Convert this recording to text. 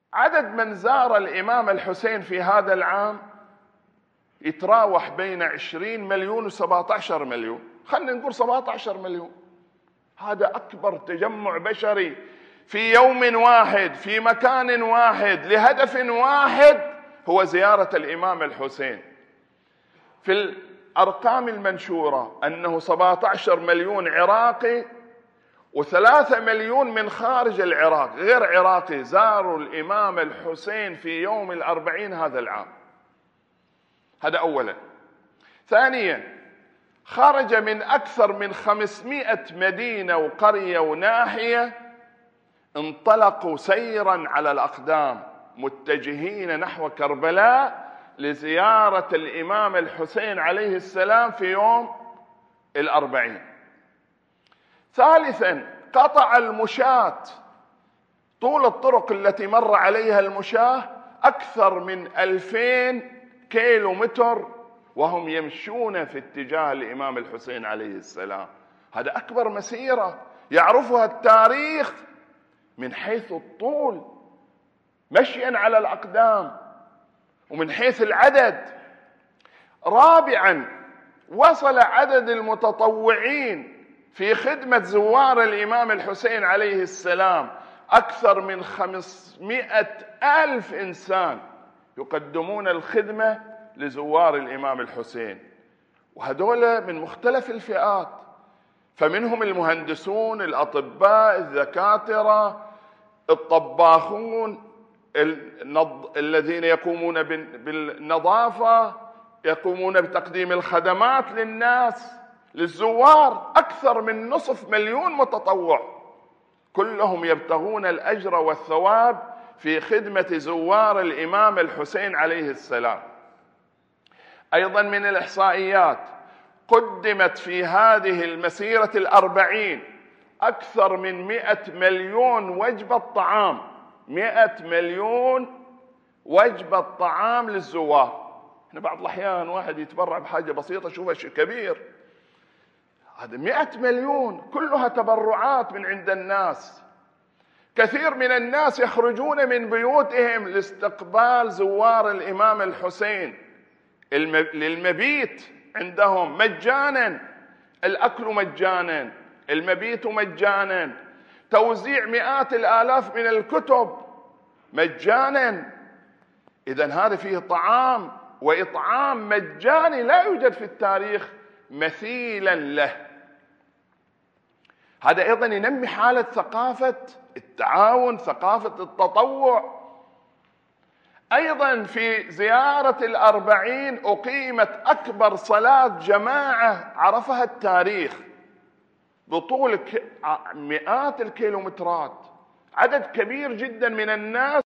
عدد من زار الإمام الحسين في هذا العام يتراوح بين 20 مليون و17 مليون، خلينا نقول 17 مليون. هذا أكبر تجمع بشري في يوم واحد في مكان واحد لهدف واحد، هو زيارة الإمام الحسين. في الأرقام المنشورة أنه 17 مليون عراقي و3 مليون من خارج العراق غير عراقي زاروا الإمام الحسين في يوم الأربعين هذا العام. هذا أولا. ثانيا، خرج من أكثر من 500 مدينة وقرية وناحية، انطلقوا سيرا على الأقدام متجهين نحو كربلاء لزيارة الإمام الحسين عليه السلام في يوم الأربعين. ثالثا، قطع المشاة طول الطرق التي مر عليها المشاة أكثر من 2000 كيلو متر وهم يمشون في اتجاه الإمام الحسين عليه السلام. هذا أكبر مسيرة يعرفها التاريخ من حيث الطول مشيا على الأقدام ومن حيث العدد. رابعا، وصل عدد المتطوعين في خدمة زوار الإمام الحسين عليه السلام أكثر من 500,000 إنسان يقدمون الخدمة لزوار الإمام الحسين، وهذول من مختلف الفئات، فمنهم المهندسون، الأطباء، الدكاترة، الطباخون، الذين يقومون بالنظافة، يقومون بتقديم الخدمات للناس للزوار. أكثر من 500,000 متطوع كلهم يبتغون الأجر والثواب في خدمة زوار الإمام الحسين عليه السلام. أيضا من الإحصائيات، قدمت في هذه المسيرة 40 أكثر من 100 مليون وجبة طعام، 100 مليون وجبة طعام للزوار. احنا بعض الأحيان واحد يتبرع بحاجة بسيطة شوفها شيء كبير، هذا 100 مليون كلها تبرعات من عند الناس. كثير من الناس يخرجون من بيوتهم لاستقبال زوار الإمام الحسين، للمبيت عندهم مجانا، الأكل مجانا، المبيت مجانا، توزيع مئات الآلاف من الكتب مجانا. إذن هذا فيه طعام وإطعام مجاني لا يوجد في التاريخ مثيلا له. هذا أيضا ينمي حالة ثقافة التعاون، ثقافة التطوع. أيضا في زيارة 40 أقيمت أكبر صلاة جماعة عرفها التاريخ بطول مئات الكيلومترات، عدد كبير جدا من الناس